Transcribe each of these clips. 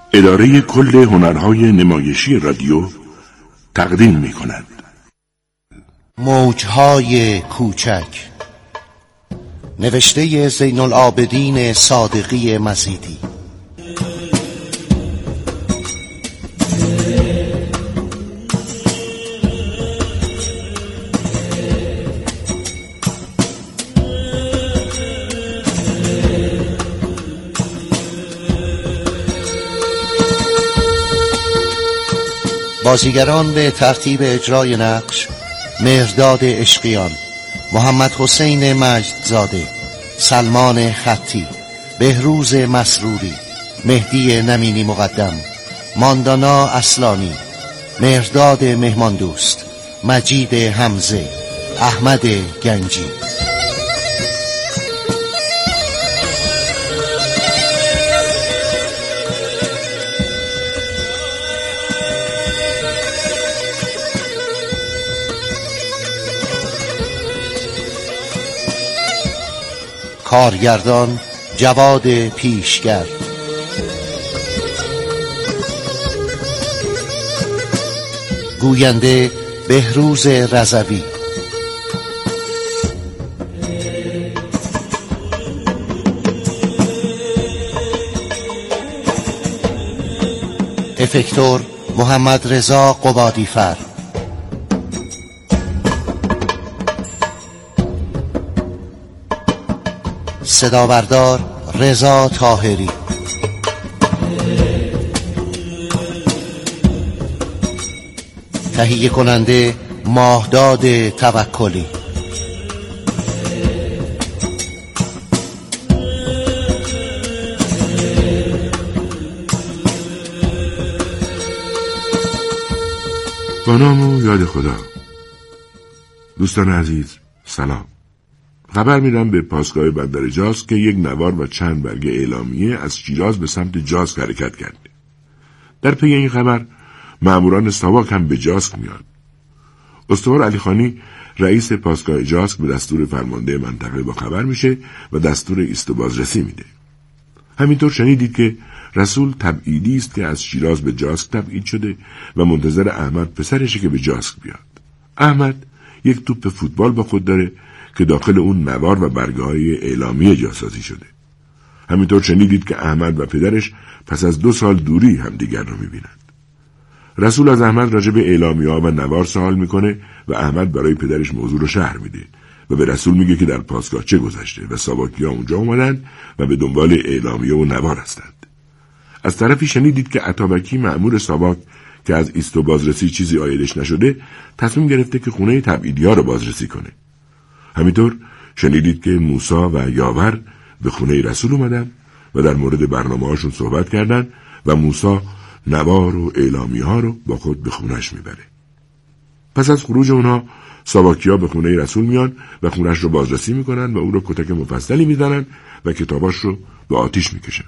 اداره کل هنرهای نمایشی رادیو تقدیم می‌کند. موجهای کوچک، نوشته زین العابدین صادقی مزیدی. بازیگران به ترتیب اجرای نقش: مهرداد عشقیان، محمد حسین مجدزاده، سلمان خطی، بهروز مسروری، مهدی نمینی مقدم، ماندانا اصلانی، مهرداد مهماندوست، مجید حمزه، احمد گنجی. کارگردان جواد پیشگر، گوینده بهروز رضوی، افکتور محمد رضا قبادیفر، صدابردار رضا طاهری، تهیه کننده ماهداد توکلی. با نام و یاد خدا. دوستان عزیز سلام. خبر میدم به پاسگاه بندر جاسک که یک نوار و چند برگه اعلامیه از شیراز به سمت جاسک حرکت کرده. در پی این خبر ماموران ساواک هم به جاسک میاد. استوار علیخانی رئیس پاسگاه جاسک به دستور فرمانده منطقه با خبر میشه و دستور ایست و بازرسی میده. همینطور شنیدید که رسول تبعیدی است که از شیراز به جاسک تبعید شده و منتظر احمد پسرشه که به جاسک بیاد. احمد یک توپ فوتبال با خود داره که داخل اون نوار و برگه‌های اعلامیه جاسازی شده. همینطور شنیدید که احمد و پدرش پس از 2 سال دوری همدیگر رو می‌بینند. رسول از احمد راجع به اعلامیه‌ها و نوار سوال می‌کنه و احمد برای پدرش موضوع رو شرح میده و به رسول میگه که در پاسگاه چه گذشته و ساواکی‌ها اونجا اومدن و به دنبال اعلامیه و نوار هستند. از طرفی شنیدید که عطابکی مأمور ساواک که از ایست و بازرسی چیزی عایدش نشده تصمیم گرفته که خونه تبعیدی‌ها رو بازرسی کنه. همینطور شنیدید که موسی و یاور به خونه رسول اومدن و در مورد برنامه‌هاشون صحبت کردن و موسی نوار و اعلامیه‌ها رو با خود به خونش میبره. پس از خروج اونها ساواکی‌ها به خونه رسول میان و خونش رو بازرسی میکنن و او رو کتک مفصلی میزنن و کتاباش رو به آتیش میکشن.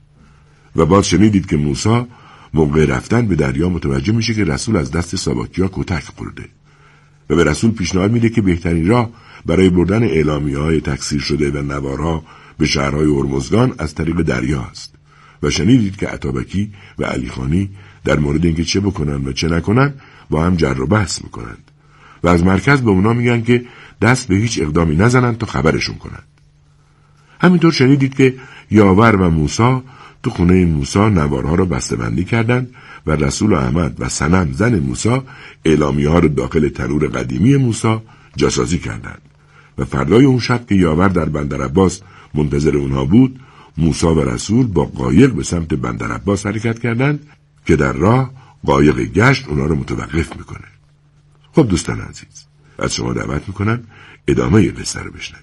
و باز شنیدید که موسی موقع رفتن به دریا متوجه میشه که رسول از دست ساواکی‌ها کتک خورده و به رسول پیشنهاد میده که بهترین راه برای بردن اعلامیه‌های تکثیر شده و نوارها به شهرهای هرمزگان از طریق دریا است. و شنیدید که عطابکی و علیخانی در مورد اینکه چه بکنن و چه نکنن با هم جر و بحث میکنند و از مرکز به اونا میگن که دست به هیچ اقدامی نزنن تا خبرشون کنند. همینطور شنیدید که یاور و موسی تو خونه موسی نوارها رو بسته‌بندی کردند و رسول و احمد و صنم زن موسی اعلامیه‌ها رو داخل تنور قدیمی موسی جاسازی کردند. و فردای اون شب که یاور در بندر عباس منتظر اونها بود، موسی و رسول با قایق به سمت بندر عباس حرکت کردند که در راه قایق گشت اونها رو متوقف میکنه. خب دوستان عزیز، از شما دعوت میکنم ادامه قصه رو بشنوید.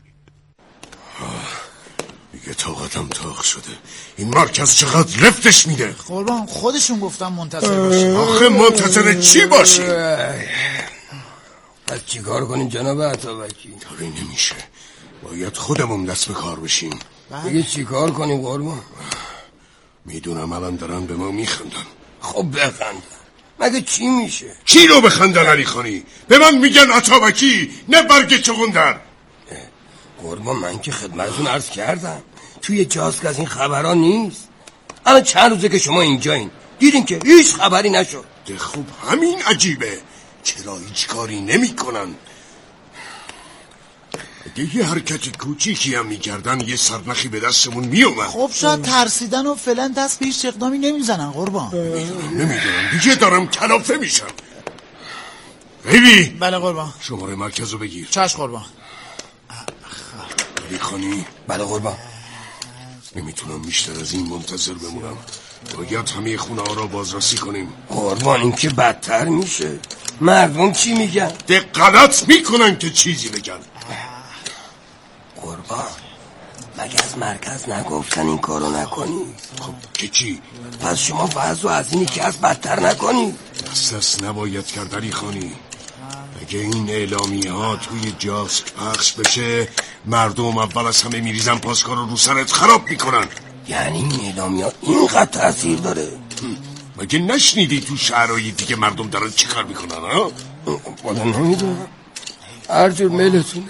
دیگه طاقتم تاق شده. این مرکز چقدر رفتش میده. قربان خودشون گفتم منتظر باشی. آخه منتظر چی باشی؟ پس چی کار کنیم جناب عطابکی؟ طوری نمیشه، باید خودمون دست به کار بشیم. دیگه چی کار کنیم قربان؟ میدونم الان دارن به ما میخندن. خب بخندن، مگه چی میشه؟ چی رو بخندن علی خانی؟ به من میگن عطابکی نه برگ چغندر. قربان من که خدمتتون عرض کردم توی جاسک از این خبرها نیست. الان چند روزه که شما اینجایین، دیدین که هیچ خبری نشد. خوب همین عجیبه، چرا هیچ کاری نمی کنن؟ اگه یه حرکت کوچیکی هم میکردن یه سرنخی به دستمون میومد. خب شاید ترسیدن و فعلا دست به هیچ اقدامی نمیزنن قربان. نمیدونم دیگه دارم کلافه میشم. غیبی. بله قربان. شماره مرکز رو بگیر. چشم قربان. علی خانی. بله قربان. نمیتونم بیشتر از این منتظر بمونم، باید همه خونه ها را بازرسی کنیم. قربان این که بدتر میشه. مردم چی میگن؟ غلط میکنن که چیزی بگن. قربان مگه از مرکز نگفتن این کارو نکنی؟ خب که چی؟ پس شما وضع از اینی که از بدتر نکنی. دست نباید کرد علی خانی. اگه این اعلامیه ها توی جاسک پخش بشه، مردم اول از همه میریزن پاسکار رو سرت خراب میکنن. یعنی این اعلامیه ها اینقدر تاثیر داره؟ مگه نشنیدی تو شهرهای دیگه مردم دارن چی کار میکنن ها؟ والا نمیدونم، هر جور میلتونه.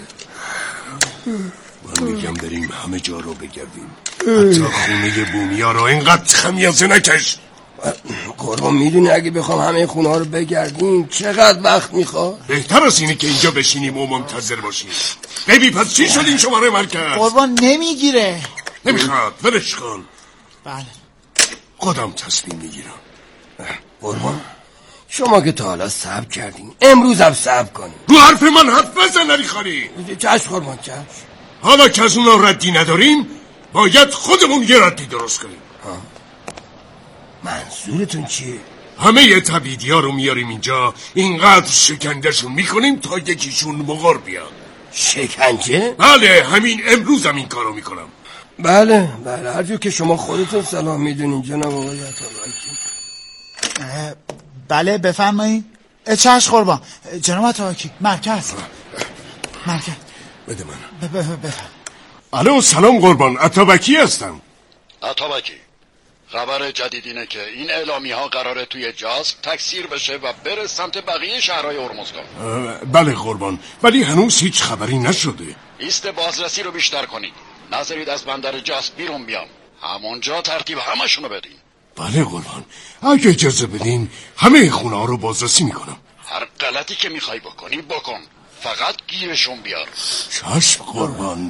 من میگم بریم همه جا رو بگردیم، حتی خونه بومیا رو. اینقدر خمیازه نکش. قربان میدونی اگه بخوام همه خونه ها رو بگردیم چقدر وقت میخواد؟ بهتر از اینه که اینجا بشینیم و منتظر باشیم. ببین پس چی شد این شماره مرکز؟ قربان نمیگیره. نمیخواد، ولش کن. بله خودم تصمیم میگیرم. قربان شما که تا حالا صبر کردین، امروز هم صبر کنین. رو حرف من حرف بزن علی خانی. چشم قربان چشم. حالا که از اونا ردی نداریم، باید خودمون یه ردی درست کنیم. منظورتون چیه؟ همه تبعیدی ها رو میاریم اینجا، اینقدر شکنجهشون میکنیم تا یکیشون مغار بیاد. شکنجه؟ بله همین امروز هم این کارو میکنم. بله هر جور که شما خودتون صلاح میدونین جناب آقای عطابکی. بله بفرمایید. چشم قربان. جناب عطابکی مرکز. بده من. بفرمایید. الو سلام قربان، عطابکی هستم. عطابکی خبر جدید اینه که این اعلامی ها قراره توی جاسک تکثیر بشه و بره سمت بقیه شهرهای هرمزگان. بله قربان، ولی هنوز هیچ خبری نشده. ایست بازرسی رو بیشتر کنید، نذارید از بندر جاسک بیرون بیام، همونجا ترتیب همشونو بدین. بله قربان، اگه اجازه بدین همه خونه ها رو بازرسی میکنم. هر غلطی که میخوای بکنی بکن، فقط گیرشون بیار. چشم قربان.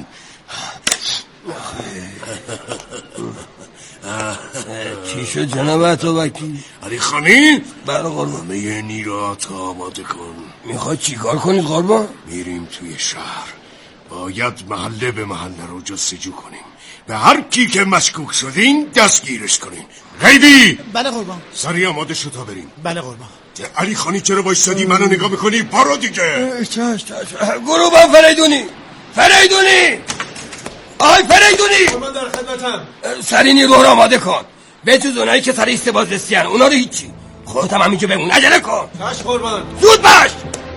چی شد جناب عطابکی؟ علی خانی؟ بله قربان. همه نیروهات آماده کن. میخوای چی کار کنی قربان؟ میریم توی شهر، باید محله به محله رو جستجو کنیم، به هر کی که مشکوک شدین دستگیرش کنیم. غیبی. بله قربان. سریع آماده شو تا بریم. بله قربان. علی خانی چرا وایسادی منو نگاه میکنی؟ برو دیگه. گروبان فریدونی آی فریدونی، من در خدمتم. سری نیرو رو آماده کن، به جز اونایی که سر ایست بازرسی هن، اونا رو هیچی. خودت هم همینجا بمون، عجله کن. چشم قربان. زود باش.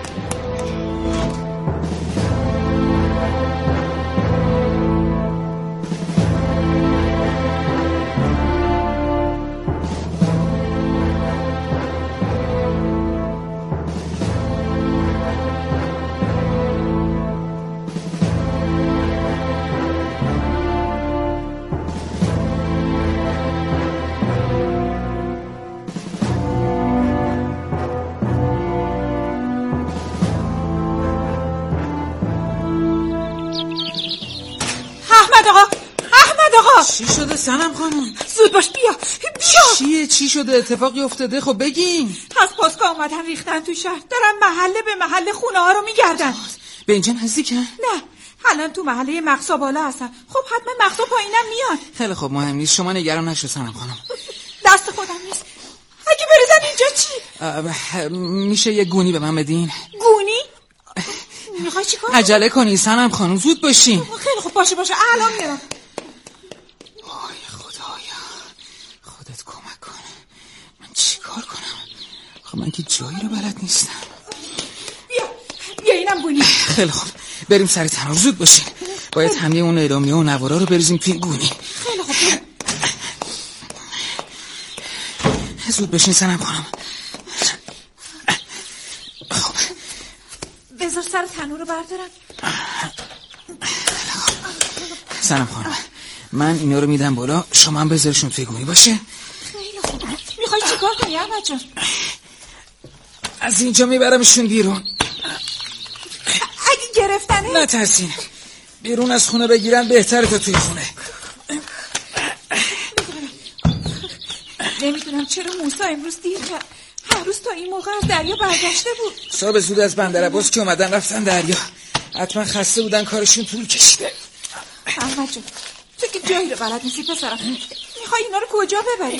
احمد آقا چی شده سنم خانم؟ زود باش بیا. چی شده؟ اتفاقی افتاده؟ خب بگین. از پاسگاه اومدن ریختن تو شهر، دارن محله به محله خونه ها رو میگردن. به اینجا نزدیکن؟ نه الان تو محله مقصا بالا هستن. خب حتما مقصا پایینم میان. خیلی خب مهم نیست، شما نگران نشو سنم خانم. دست خودم نیست. اگه بریزن اینجا چی؟ میشه یه گونی به من بدین؟ گونی؟ میخوای چی کار؟ عجله کنی سنم خانم، زود باشین. خیلی خوب باشه الان میرم. وای خدایا، خودت کمک کن. من چی کار کنم؟ خب من که جایی رو بلد نیستم. بیا اینم گونی. خیلی خوب بریم سر تنور، زود باشین. باید همه اون اعلامیه و نوارا رو بریزیم توی گونی. خیلی خوب زود بشین سنم خانم. خب بذار سر تنور رو بردارم. سنم خانم من اینا رو میدم بالا، شما هم بذارشون توی گونی باشه. خیلی خوب. میخوای چیکار کنی احمد جان؟ از اینجا میبرمشون بیرون. اگه گرفتنه؟ نترسین، بیرون از خونه بگیرن بهتره تا توی خونه. نمیدونم چرا موسی امروز دیر کرد. هر روز تا این موقع از دریا برگشته بود. صبح زود از بندر عباس که اومدن رفتن دریا. حتما خسته بودن، کارشون طول کشیده. احمد جان تو که جایی رو بلد نیستی پسرم. میخوای اینا رو کجا ببری؟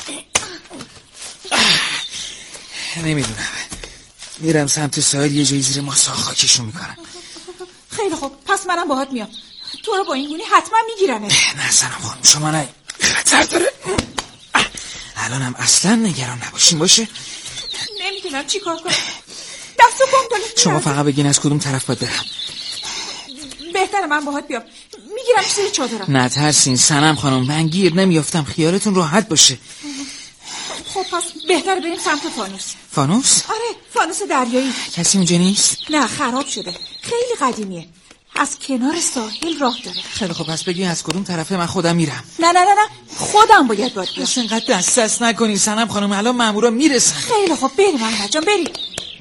نمیدونم، میرم سمت ساحل، یه جایی زیر ماسا خاکشون میکنم. خیلی خوب، پس منم باهات میام. تو رو با این گونی حتما میگیرنه. نه سنم خانم، شما نه، خطر داره. الانم اصلا نگران نباشین باشه. نمیدونم چی کار کنم. دستو کنترل. شما فقط بگین از کدوم طرف باید برم. بهتره من باهات بیام. میگیرم زیر چادرم. نترسین سنم خانم، من گیر نمیافتم، خیالتون راحت باشه. خب پس بهتره بریم سمت فانوس. فانوس؟ آره، فانوس دریایی. کسی اونجا نیست؟ نه، خراب شده، خیلی قدیمیه، از کنار ساحل راه داره. خیلی خب پس بگی از کدوم طرفه، من خودم میرم. نه خودم باید بیام. بس اینقدر دست نکنی سنم خانم، الان مامورا میرسن. خیلی خب بریم احمد جان، بریم.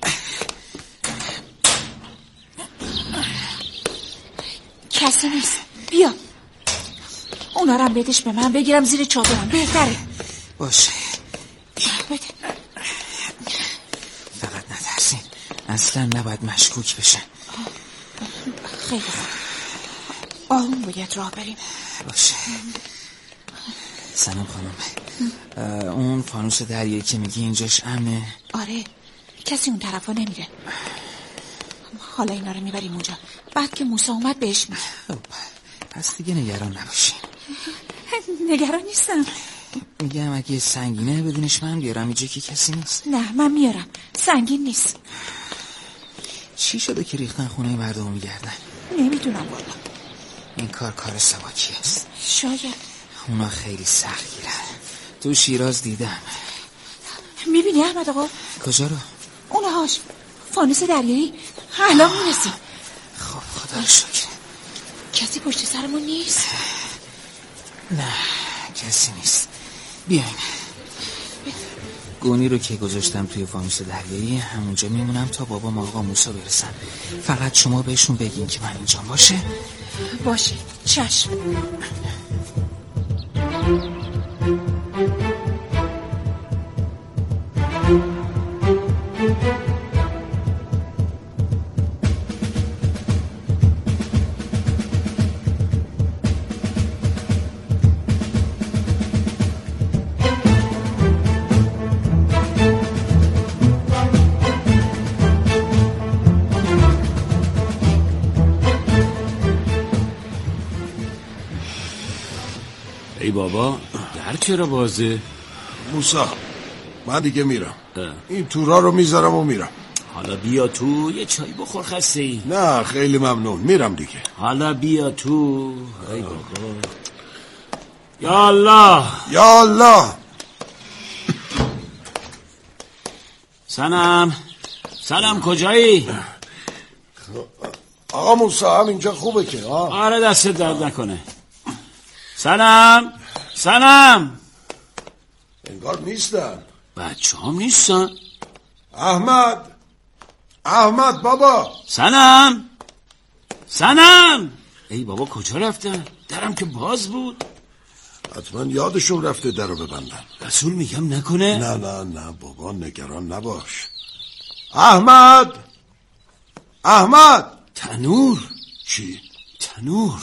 کسی نیست، بیا. اونا رو هم بدش به من، بگیرم زیر چادرم بهتره. باشه بده. فقط نترسین، اصلا نباید مشکوک بشن. خیلی خوب، آروم باید راه بریم. باشه سنم خانم، اون فانوس دریایی که میگی اینجاش امنه؟ آره، کسی اون طرفا نمیره. حالا اینا رو میبریم اونجا، بعد که موسی اومد بهش میگه. پس دیگه نگران نباشین. نگران نیستم. میگم اگه سنگینه بدونش من بیارم اینجا که کسی نیست. نه من میارم، سنگین نیست. چی شده که ریختن خونه مردم میگردن؟ نمیدونم والا. این کار سواکی است. شاید. اونا خیلی سختگیرن، تو شیراز دیدم. میبینی احمد آقا؟ کجا رو؟ اونهاش، فانوس دریایی. الان میرسیم. خب خدا رو شکر. کسی پشت سرمون نیست؟ نه کسی نیست. بیاین. گونی رو که گذاشتم توی فانوس دریایی همونجا میمونم تا بابا ما آقا موسی برسن. فقط شما بهشون بگین که من اینجا باشه. باشه چشم. ای بابا در چرا بازه؟ موسی من دیگه میرم. این تورا رو میذارم و میرم. حالا بیا تو یه چای بخور، خسته ای؟ نه خیلی ممنون، میرم دیگه. حالا بیا تو. ای بابا یا الله یا الله. سنم کجایی؟ آقا موسی هم اینجا خوبه که؟ آره دست درد نکنه. سنم انگار نیستن. بچه هم نیستن. احمد بابا. سنم ای بابا کجا رفتن؟ درم که باز بود. حتما یادشون رفته درو ببندن. رسول میگم نکنه. نه بابا نگران نباش. احمد تنور. چی؟ تنور.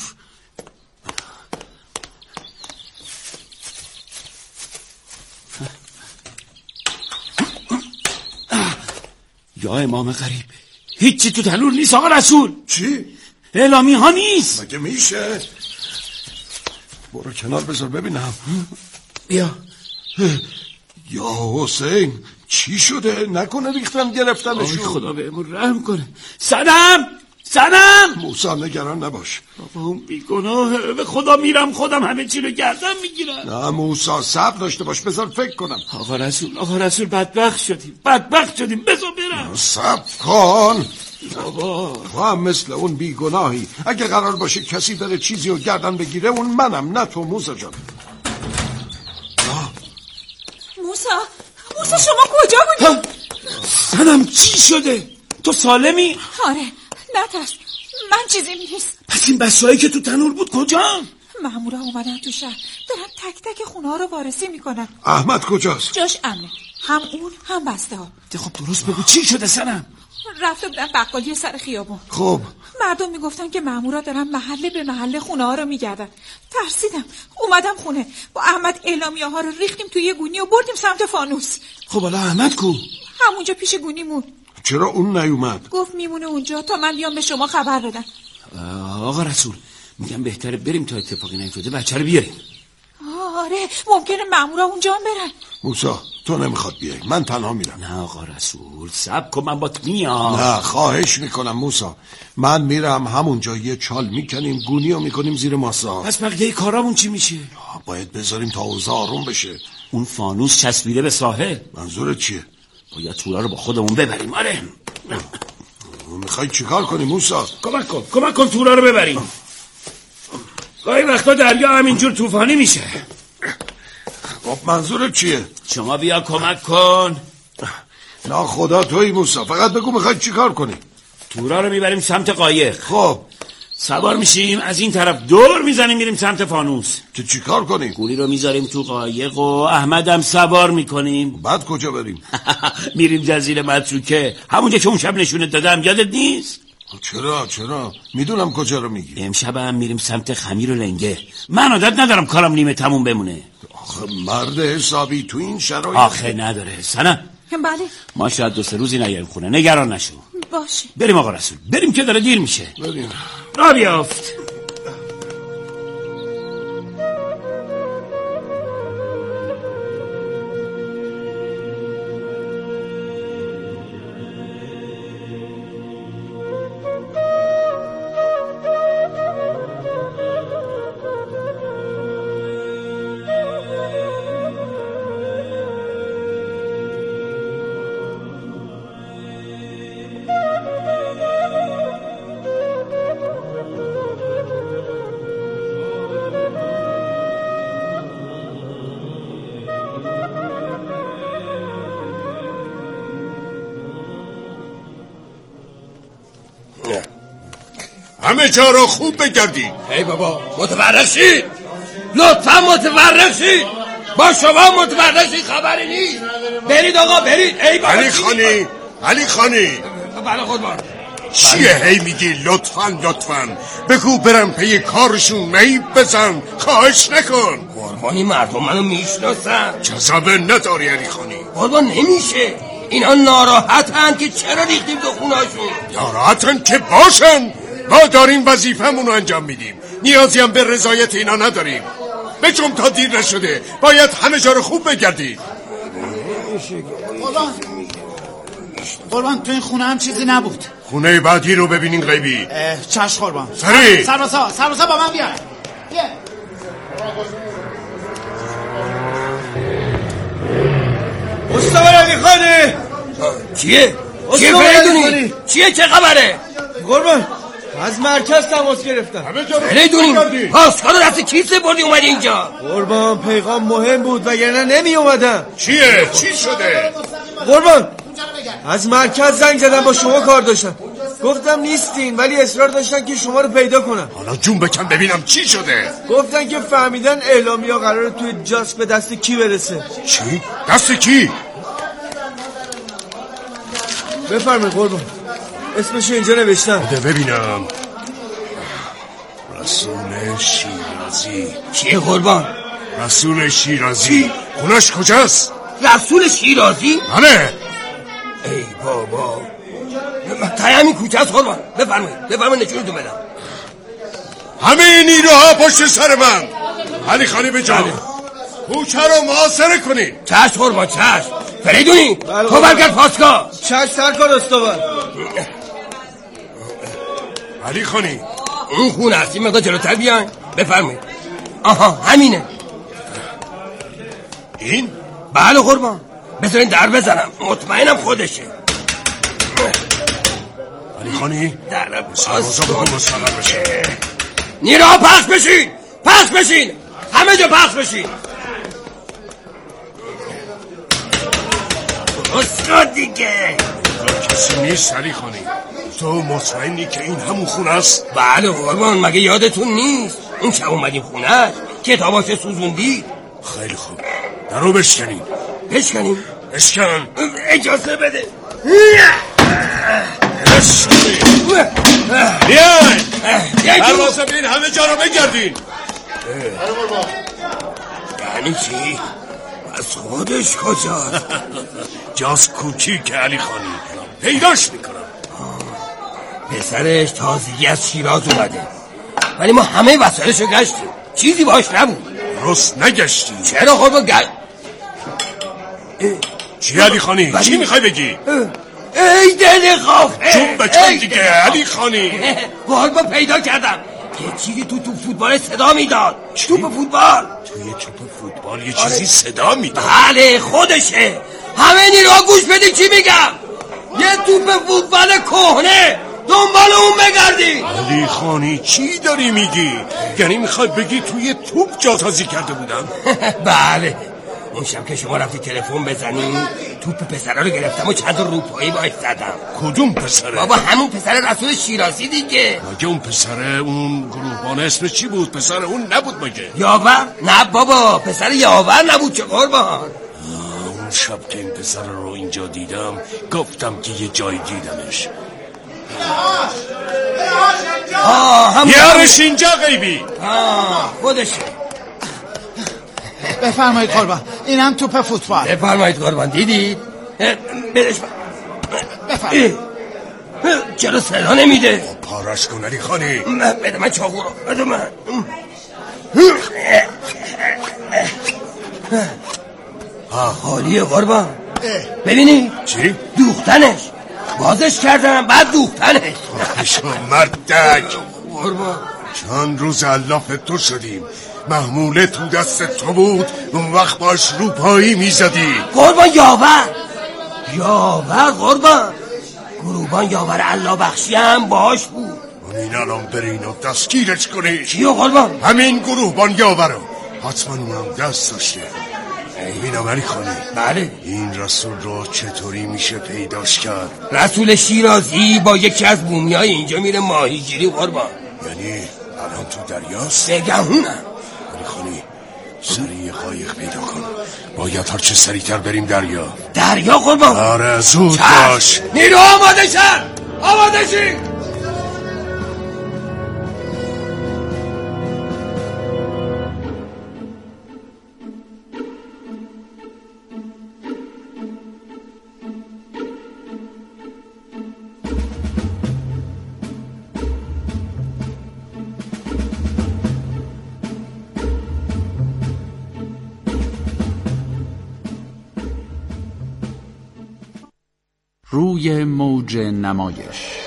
یا امام غریب، هیچی تو تنور نیست آقا رسول. چی؟ اعلامی ها نیست. مگه میشه؟ برو کنار بذار ببینم. بیا. یا حسین چی شده؟ نکنه ریختن گرفتنشون. خدا بهمون رحم کنه. سنم موسی نگران نباش. بابا اون بیگناهه، به خدا میرم خودم همه چی رو گردن میگیرم. نه موسی صبر داشته باش، بذار فکر کنم. آقا رسول بدبخت شدیم بذار برم. صبر کن. بابا تو هم مثل اون بیگناهی. اگه قرار باشه کسی بره چیزی رو گردن بگیره اون منم، نه تو موسا جان. موسا شما کجا بودی؟ سنم چی شده؟ تو سالمی؟ آره نترس، من چیزی نیست. پس این بسایی که تو تنور بود کجا؟ مامورا اومدن تو شهر، دارن تک تک خونه ها رو وارسی میکنن. احمد کجاست؟ جاش امنه، هم اون هم بسته ها. خب درست بگو چی شده سنم؟ رفته بودن بقالی سر خیابون. خب مردم میگفتن که مامورا دارن محله به محله خونه ها رو میگردن. ترسیدم اومدم خونه، با احمد اعلامیه ها رو ریختیم توی یه گونی و بردیم سمت فانوس. خب حالا احمد کو؟ همونجا پیش گونی مون. چرا اون نیومد؟ گفت میمونه اونجا تا من بیام به شما خبر بدم. آقا رسول میگم بهتره بریم تا اتفاقی نیفتاده بچه رو بیاریم. آره ممکنه مامورا اونجا هم برن. موسا تو نمیخواد بیای، من تنها میرم. نه آقا رسول صبر کن، من بات میام. نه خواهش میکنم موسا، من میرم همونجا یه چال میکنیم گونی رو میکنیم زیر ماسا. پس بقیه کارامون چی میشه؟ باید بذاریم تا اوضاع آروم بشه. اون فانوس چسبیده به ساحل. منظورت چیه؟ باید تورا رو با خودمون ببریم. آره میخوای چیکار کنی موسا؟ کمک کن تورا رو ببریم. گاهی وقتا دریا همینجور طوفانی میشه. خب منظورت چیه؟ شما بیا کمک کن. نه خدا تویی موسا، فقط بگو میخوای چیکار کنی؟ تورا رو میبریم سمت قایق. خب سوار میشیم از این طرف دور میزنیم میریم سمت فانوس. که چیکار کنیم؟ گولی رو میذاریم تو قایق و احمدم سوار میکنیم. بعد کجا بریم؟ میریم جزیره متروکه، همونجا که اون شب نشونت دادم، یادت نیست؟ چرا میدونم کجا رو میگی. امشب هم میریم سمت خمیر و لنگه. من عادت ندارم کارم نیمه تموم بمونه. آخه مرد حسابی تو این شرایط. آخه نداره سنم. بله ما شاید 2-3 روزی نیاییم خونه، نگران نشو. باشه بریم آقا رسول، بریم که داره دیر میشه. بریم. را بیافت. همه جا رو خوب بگردی. ای بابا متورق شید، لطفا متورق شید. با شما متورق شید خبری نیست. برید آقا برید. ای بابا علی خانی بله خودمان. چیه هی میگی لطفا بگو برم پی کارشون، نیب بزن، خواهش نکن. قربانی مردم منو میشناسن. جذابه نداری علی خانی. قربان نمیشه، اینا ناراحتن که چرا ریختیم تو خونهاشون. ناراحتن که باشن، ما داریم وظیفه‌مون رو انجام میدیم، نیازی هم به رضایت اینا نداریم. بجم تا دیر نشده، باید همه جا رو خوب بگردی. قربان تو این خونه هم چیزی نبود. خونه بعدی رو ببینین غیبی. چشم قربان. سریع سربازا با من بیا. مصطفی علی خانه. چیه فریدونی؟ چیه چه خبره؟ قربان از مرکز تماس گرفتم. فریدونی پاسکارو دست کیسه بردی اومدی اینجا؟ قربان پیغام مهم بود وگرنه نمی اومدم. چیه؟ چی شده؟ قربان از مرکز زنگ زدم با شما کار داشتم، گفتم نیستین ولی اصرار داشتن که شما رو پیدا کنم. حالا جون بکن ببینم چی شده. گفتن که فهمیدن اعلامیه‌ها قراره توی جاسک به دست کی برسه. چی؟ دست کی؟ بفرمایید قربان، اسمش اینجا نوشتم. بده ببینم. رسول شیرازی. چیه قربان؟ رسول شیرازی. خونش کجاست؟ رسول شیرازی؟ بله. ای بابا تایمی کوچه است قربان. بفرمایید نشونتون بدم. همه نیروها پشت سر من. علی خانی به جانب کوچه رو محاصره کنید. چشم قربان چشم. فریدونی تو برگرد پاسگاه. چشم سرکار استوار. علی خانی اون خونه هستی مقدار جلوتر بیاین. بفرمایید. آها همینه. این؟ بله قربان، بذارین در بزنم، مطمئنم خودشه. علی خانی در سربازا بکن مستقر بشه. نیروها پخش بشین همه جا پخش بشین. استاد دیگه کسی نیست علی خانی. تو مطمئنی که این همون خونه است؟ بله قربان، مگه یادتون نیست اون شب اومدیم خونهش کتاباش سوزوندی؟ خیلی خوب، درو بشکنیم. بشکن. اجازه بده. بیاین پروازه بین همه جا رو بگردین. یعنی چی؟ از خودش کجاست؟ جاز کوکی که علی خانی پیداش میکنم. پسرش تازگی از شیراز اومده، ولی ما همه وسایلشو گشتیم، چیزی باش نبود. درست نگشتی؟ چرا خود چی علی خانی؟ چی میخوای بگی؟ ای دل خواه چون بچون دیگه علی خانی. با پیدا کردم یه چیزی تو فوتبال صدا میداد. توپ فوتبال؟ توی توپ فوتبال یه چیزی صدا میداد؟ بله خودشه. همه نیروها گوش بدی چی میگم. یه توپ فوتبال کهنه، دنبال اون بگردی. علی خانی چی داری میگی؟ یعنی میخوای بگی توی توپ جاسازی کرده بودم؟ بله، اون شب که شما رفتی تلفن بزنی توپ پسره رو گرفتم و چند روپایی باش زدم. کدوم پسره؟ بابا همون پسر رسول شیرازی دیگه. مگه اون پسره اون گروهبان اسم چی بود؟ پسر اون نبود مگه؟ یاور؟ نه بابا پسر یاور نبود که قربان. اون شب که این پسر رو اینجا دیدم گفتم که یه جای دیدمش. بیارش اینجا غیبی. خودشه. بفرمایید قربان، این هم توپ فوتبال. بفرمایید قربان، دیدید؟ بدش بفرمایید. چرا صدا نمیده؟ پارش کن علی خانی. بده من چاقو رو، بده من. خالیه قربان. ببینی؟ چی؟ دوختنش. بازش کردم بعد دوختنش. شما مردک قربان. چند روز علاف تو شدیم، محموله تو دست تو بود، اون وقت باش روپایی میزدی. قربان یاور قربان. گروبان یاور الله بخشی هم باش بود. همین الان برین و دستگیرش کنی. کیو قربان؟ همین گروهبان یاور رو. حتما اونم دست داشته. ببینم علی خانی. بله. این رسول رو چطوری میشه پیداش کرد؟ رسول شیرازی با یکی از بومیای اینجا میره ماهیگیری قربان. یعنی الان تو دریاست؟ بگهونم. علی خانی سریع قایق پیدا کن، باید هر چه سریعتر بریم دریا قربان. آره زود باش. نیرو آماده شین. روی موج نمایش.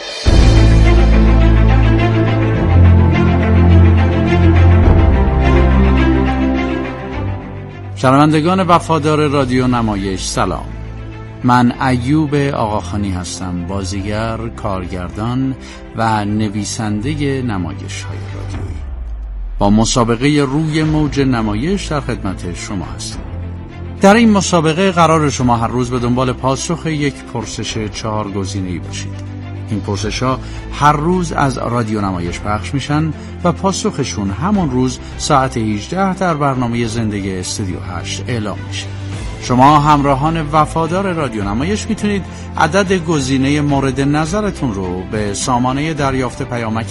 شنوندگان وفادار رادیو نمایش سلام. من ایوب آقاخانی هستم، بازیگر، کارگردان و نویسنده نمایش های رادیویی. با مسابقه روی موج نمایش در خدمت شما هستم. در این مسابقه قرار شما هر روز به دنبال پاسخ یک پرسش 4 گزینه‌ای باشید. این پرسش‌ها هر روز از رادیو نمایش پخش میشن و پاسخشون همون روز ساعت 18 در برنامه زندگی استودیو 8 اعلام میشه. شما همراهان وفادار رادیو نمایش میتونید عدد گزینه مورد نظرتون رو به سامانه دریافت پیامک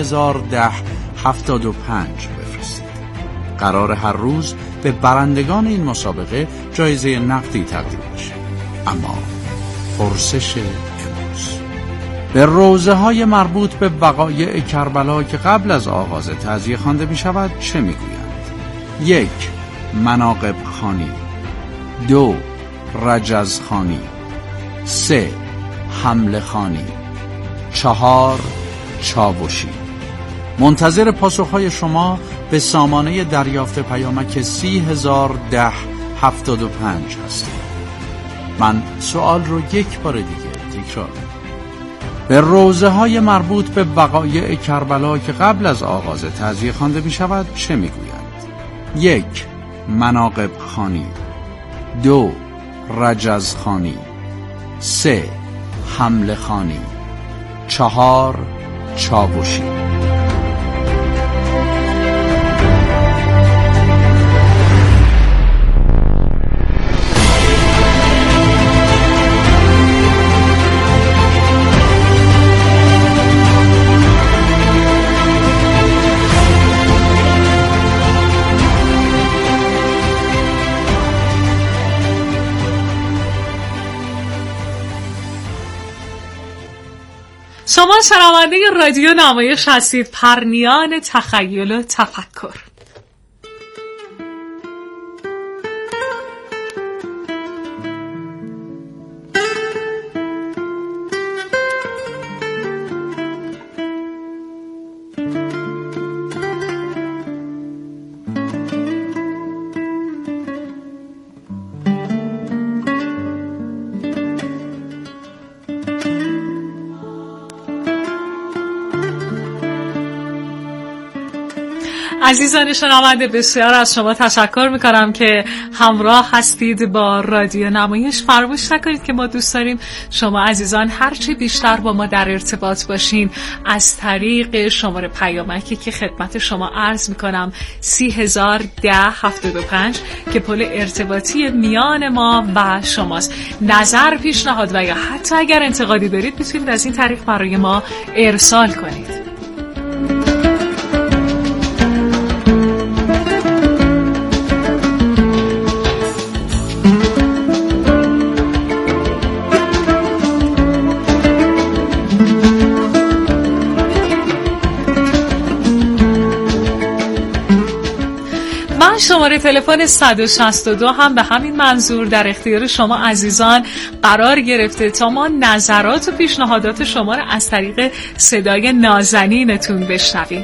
301075 بفرستید. قرار هر روز به برندگان این مسابقه جایزه نقدی تقدیم بشه. اما پرسش امروز به روزه های مربوط به وقایع کربلا که قبل از آغاز تعزیه خوانده می شود چه می گویند؟ 1. مناقب خوانی. 2. رجز خوانی. 3. حمله خوانی. 4. چاوشی. منتظر پاسخهای شما به سامانه دریافت پیامک 301075 هستید. من سوال رو یک بار دیگه تکرار کنم. به روزه های مربوط به وقایع کربلا که قبل از آغاز تعزیه خوانده می شود چه می گوید؟ 1. مناقب خوانی. 2. رجز خوانی. 3. حمله خوانی. 4. چاوشی. شما شنونده رادیو نمایش هستید، پرنیان تخیل و تفکر. عزیزان شنونده، بسیار از شما تشکر میکنم که همراه هستید با رادیو نمایش. فراموش نکنید که ما دوست داریم شما عزیزان هرچی بیشتر با ما در ارتباط باشین از طریق شماره پیامکی که خدمت شما عرض میکنم 301075 که پل ارتباطی میان ما و شماست. نظر، پیشنهاد و یا حتی اگر انتقادی دارید میتونید از این طریق برای ما ارسال کنید. شماره تلفن 162 هم به همین منظور در اختیار شما عزیزان قرار گرفته تا ما نظرات و پیشنهادات شما را از طریق صدای نازنینتون بشنویم.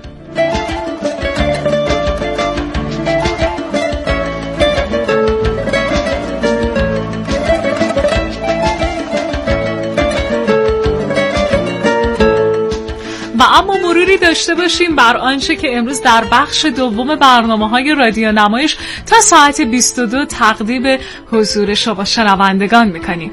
و اما مروری داشته باشیم بر آنچه که امروز در بخش دوم برنامه‌های رادیو نمایش تا ساعت 22 تقدیم حضور شما شنوندگان می‌کنیم.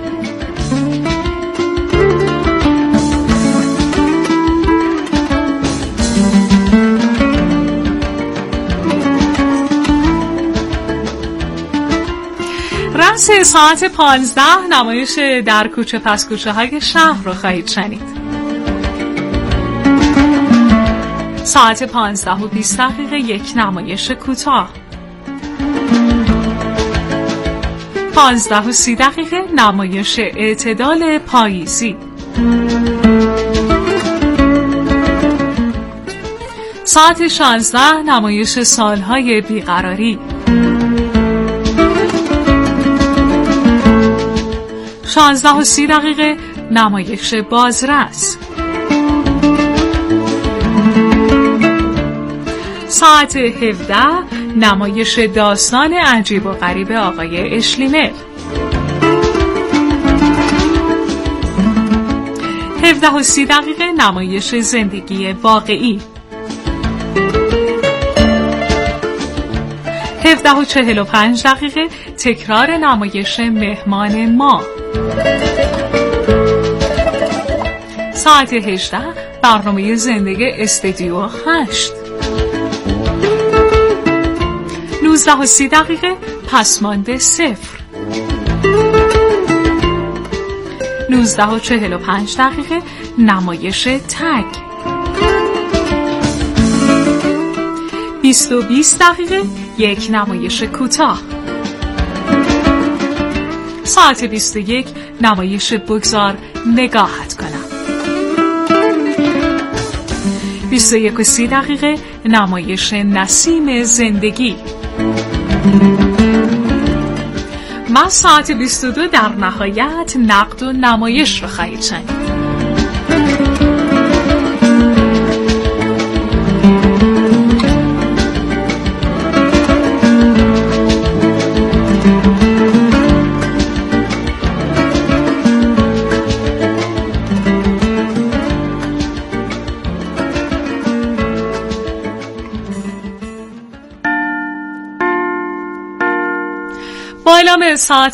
رأس ساعت 15 نمایش در کوچه پس کوچه های شهر رو خواهید شنید. ساعت 15:20 یک نمایش کوتاه. 15:30 نمایش اعتدال پاییزی. ساعت 16 نمایش سالهای بیقراری. 16:30 نمایش بازرس. ساعت 17 نمایش داستان عجیب و غریب آقای اشلیمل. 17:30 نمایش زندگی واقعی. 17:45 تکرار نمایش مهمان ما. ساعت 18 برنامه زندگی استودیو 8. 19:30 پسمانده 0. 19:45 نمایش تگ. 20:20 یک نمایش کوتاه. ساعت 21 نمایش بگذار نگاهت کنم. 21:30 نمایش نسیم زندگی. و ساعت 22 در نهایت نقد و نمایش رو خواهید شنید. ساعت